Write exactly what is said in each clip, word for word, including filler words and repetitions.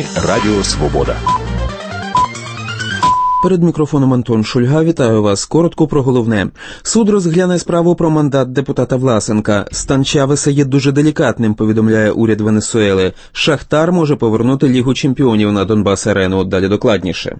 Радіо Свобода. Перед мікрофоном Антон Шульга. Вітаю вас. Коротко про головне. Суд розгляне справу про мандат депутата Власенка. Стан Чавеса є дуже делікатним, повідомляє уряд Венесуели. Шахтар може повернути Лігу чемпіонів на Донбас-арену. Далі докладніше.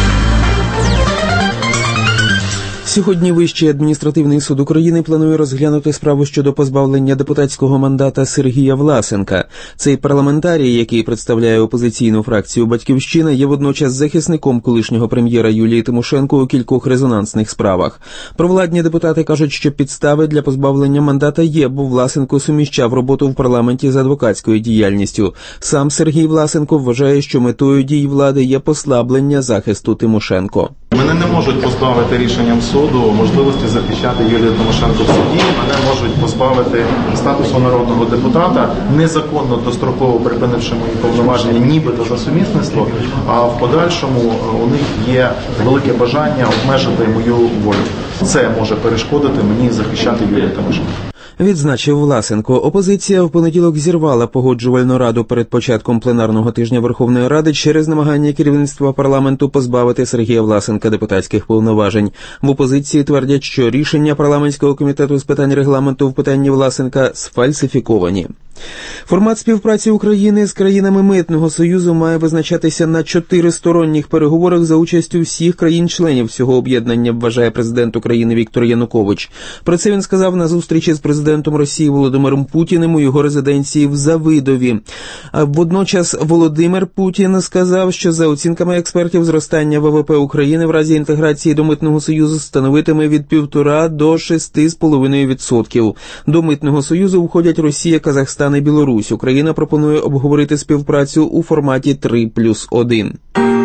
Сьогодні Вищий адміністративний суд України планує розглянути справу щодо позбавлення депутатського мандата Сергія Власенка. Цей парламентарій, який представляє опозиційну фракцію «Батьківщина», є водночас захисником колишнього прем'єра Юлії Тимошенко у кількох резонансних справах. Провладні депутати кажуть, що підстави для позбавлення мандата є, бо Власенко суміщав роботу в парламенті з адвокатською діяльністю. Сам Сергій Власенко вважає, що метою дій влади є послаблення захисту Тимошенко. Мене не можуть позбавити рішенням суду можливості захищати Юлію Тимошенко в суді. Мене можуть позбавити статусу народного депутата, незаконно достроково припинивши мої повноваження, нібито за сумісництво, а в подальшому у них є велике бажання обмежити мою волю. Це може перешкодити мені захищати Юлію Тимошенко. Відзначив Власенко. Опозиція в понеділок зірвала погоджувальну раду перед початком пленарного тижня Верховної Ради через намагання керівництва парламенту позбавити Сергія Власенка депутатських повноважень. В опозиції твердять, що рішення парламентського комітету з питань регламенту в питанні Власенка сфальсифіковані. Формат співпраці України з країнами Митного Союзу має визначатися на чотиристоронніх переговорах за участю всіх країн-членів цього об'єднання, вважає президент України Віктор Янукович. Про це він сказав на зустрічі з президентом Росії Володимиром Путіним у його резиденції в Завидові. А водночас Володимир Путін сказав, що за оцінками експертів зростання ВВП України в разі інтеграції до Митного Союзу становитиме від півтора до шести з половиною відсотків. До Митного Союзу входять Росія, Казахстан і Білорусь. Україна пропонує обговорити співпрацю у форматі три плюс один.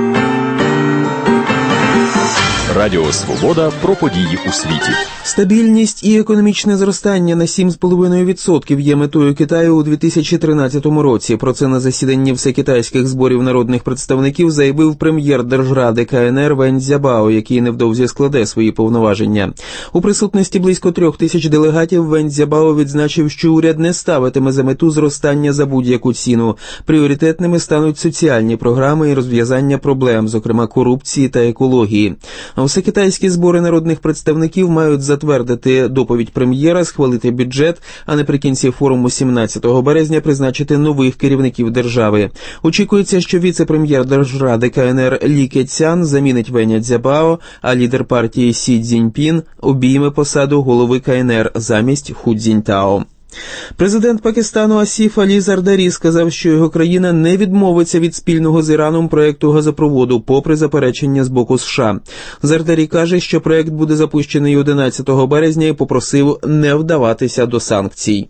Радіо Свобода про події у світі. Стабільність і економічне зростання на сім з половиною відсотків є метою Китаю у дві тисячі тринадцятому році. Про це на засіданні всекитайських зборів народних представників заявив прем'єр Держради КНР Вень Цзябао, який невдовзі складе свої повноваження. У присутності близько трьох тисяч делегатів Вень Цзябао відзначив, що уряд не ставитиме за мету зростання за будь-яку ціну. Пріоритетними стануть соціальні програми і розв'язання проблем, зокрема корупції та екології. Всекитайські збори народних представників мають затвердити доповідь прем'єра, схвалити бюджет, а наприкінці форуму сімнадцятого березня призначити нових керівників держави. Очікується, що віце-прем'єр Держради КНР Лі Кецян замінить Веня Цзябао, а лідер партії Сі Цзіньпін обійме посаду голови КНР замість Ху Цзіньтао. Президент Пакистану Асіф Алі Зардарі сказав, що його країна не відмовиться від спільного з Іраном проєкту газопроводу, попри заперечення з боку США. Зардарі каже, що проєкт буде запущений одинадцятого березня і попросив не вдаватися до санкцій.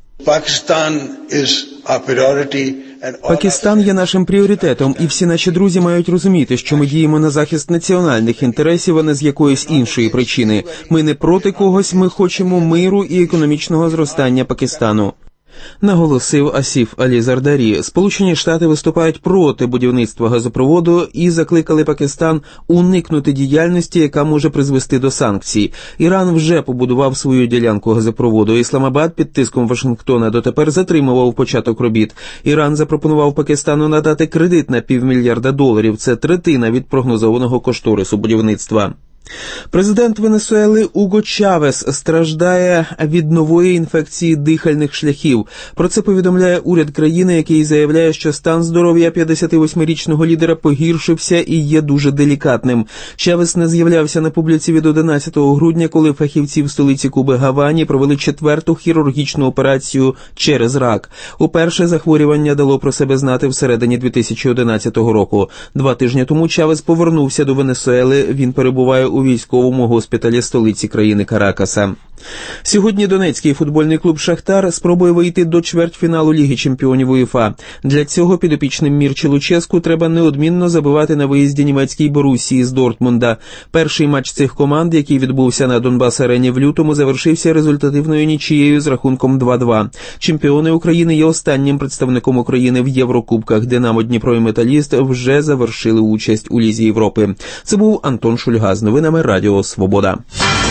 Пакистан є нашим пріоритетом, і всі наші друзі мають розуміти, що ми діємо на захист національних інтересів, а не з якоїсь іншої причини. Ми не проти когось, ми хочемо миру і економічного зростання Пакистану. Наголосив Асіф Алі Зардарі. Сполучені Штати виступають проти будівництва газопроводу і закликали Пакистан уникнути діяльності, яка може призвести до санкцій. Іран вже побудував свою ділянку газопроводу. Ісламабад під тиском Вашингтона дотепер затримував початок робіт. Іран запропонував Пакистану надати кредит на півмільярда доларів. Це третина від прогнозованого кошторису будівництва. Президент Венесуели Уго Чавес страждає від нової інфекції дихальних шляхів. Про це повідомляє уряд країни, який заявляє, що стан здоров'я п'ятдесятивосьмирічного лідера погіршився і є дуже делікатним. Чавес не з'являвся на публіці від одинадцятого грудня, коли фахівці в столиці Куби Гавані провели четверту хірургічну операцію через рак. Уперше захворювання дало про себе знати всередині дві тисячі одинадцятого року. Два тижні тому Чавес повернувся до Венесуели. Він перебуває у військовому госпіталі столиці країни Каракаса. Сьогодні донецький футбольний клуб «Шахтар» спробує вийти до чвертьфіналу Ліги чемпіонів УЄФА. Для цього підопічним Мірчі Луческу треба неодмінно забивати на виїзді німецькій Борусії з Дортмунда. Перший матч цих команд, який відбувся на Донбас-арені в лютому, завершився результативною нічією з рахунком два-два. Чемпіони України є останнім представником України в Єврокубках. «Динамо», Дніпро і «Металіст» вже завершили участь у Лізі Європи. Це був Антон Шульга з новинами Радіо Свобода.